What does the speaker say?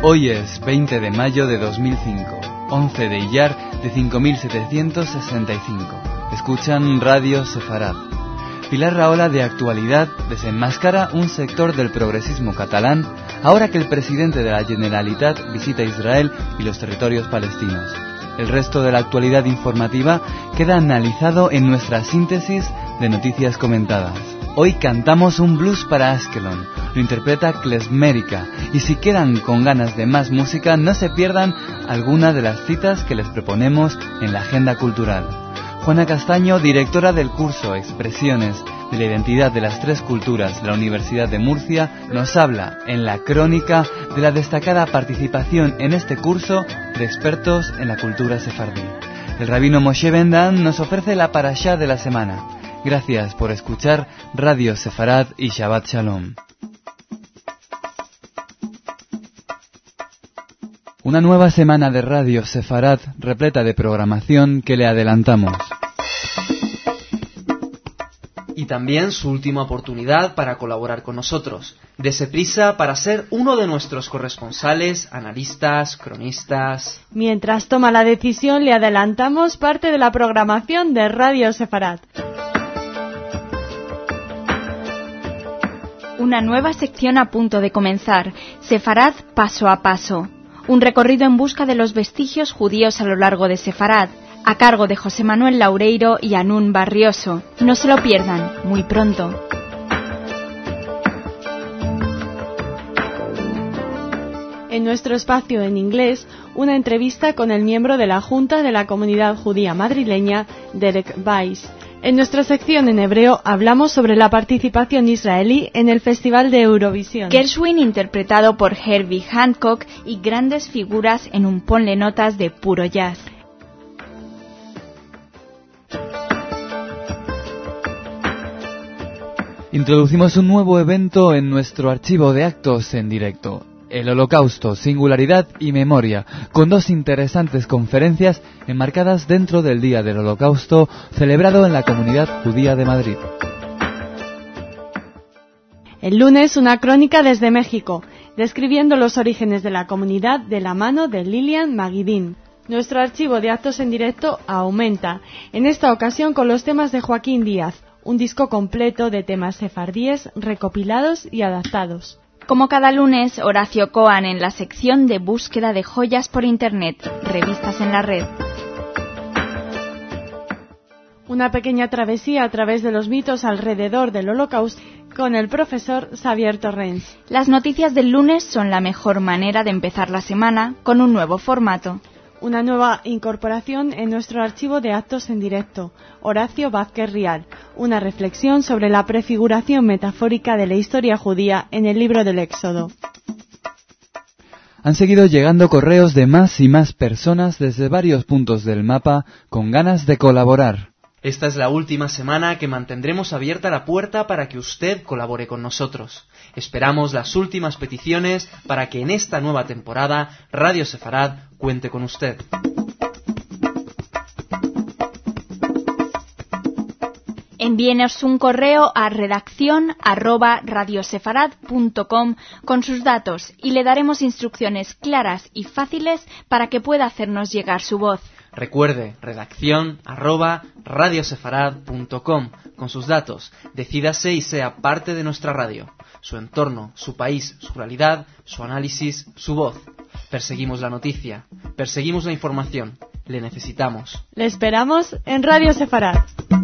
Hoy es 20 de mayo de 2005, 11 de Iyar de 5765. Escuchan Radio Sefarad. Pilar Rahola de Actualidad desenmascara un sector del progresismo catalán ahora que el presidente de la Generalitat visita Israel y los territorios palestinos. El resto de la actualidad informativa queda analizado en nuestra síntesis de noticias comentadas. Hoy cantamos un blues para Askelon, lo interpreta Klezmerika, y si quedan con ganas de más música, no se pierdan alguna de las citas que les proponemos en la agenda cultural. Juana Castaño, directora del curso Expresiones de la Identidad de las Tres Culturas de la Universidad de Murcia, nos habla en la crónica de la destacada participación en este curso de expertos en la cultura sefardí. El rabino Moshe Ben-Dan nos ofrece la parashá de la semana. Gracias por escuchar Radio Sefarad y Shabbat Shalom. Una nueva semana de Radio Sefarad repleta de programación que le adelantamos. Y también su última oportunidad para colaborar con nosotros. Dese prisa para ser uno de nuestros corresponsales, analistas, cronistas. Mientras toma la decisión, le adelantamos parte de la programación de Radio Sefarad. Una nueva sección a punto de comenzar, Sefarad paso a paso. Un recorrido en busca de los vestigios judíos a lo largo de Sefarad, a cargo de José Manuel Laureiro y Anún Barrioso. No se lo pierdan, muy pronto. En nuestro espacio en inglés, una entrevista con el miembro de la Junta de la Comunidad Judía Madrileña, Derek Weiss. En nuestra sección en hebreo hablamos sobre la participación israelí en el Festival de Eurovisión. Gershwin interpretado por Herbie Hancock y grandes figuras en un ponle notas de puro jazz. Introducimos un nuevo evento en nuestro archivo de actos en directo. El Holocausto, Singularidad y Memoria, con dos interesantes conferencias enmarcadas dentro del Día del Holocausto, celebrado en la Comunidad Judía de Madrid. El lunes, una crónica desde México, describiendo los orígenes de la comunidad de la mano de Lilian Maguidín. Nuestro archivo de actos en directo aumenta, en esta ocasión con los temas de Joaquín Díaz, un disco completo de temas sefardíes recopilados y adaptados. Como cada lunes, Horacio Cohen en la sección de búsqueda de joyas por Internet, revistas en la red. Una pequeña travesía a través de los mitos alrededor del Holocausto con el profesor Xavier Torrens. Las noticias del lunes son la mejor manera de empezar la semana con un nuevo formato. Una nueva incorporación en nuestro archivo de actos en directo, Horacio Vázquez Rial, una reflexión sobre la prefiguración metafórica de la historia judía en el libro del Éxodo. Han seguido llegando correos de más y más personas desde varios puntos del mapa con ganas de colaborar. Esta es la última semana que mantendremos abierta la puerta para que usted colabore con nosotros. Esperamos las últimas peticiones para que en esta nueva temporada Radio Sefarad cuente con usted. Envíenos un correo a redaccion@radiosefarad.com con sus datos y le daremos instrucciones claras y fáciles para que pueda hacernos llegar su voz. Recuerde, redaccion@radiosefarad.com con sus datos. Decídase y sea parte de nuestra radio. Su entorno, su país, su realidad, su análisis, su voz. Perseguimos la noticia, perseguimos la información. Le necesitamos. Le esperamos en Radio Sefarad.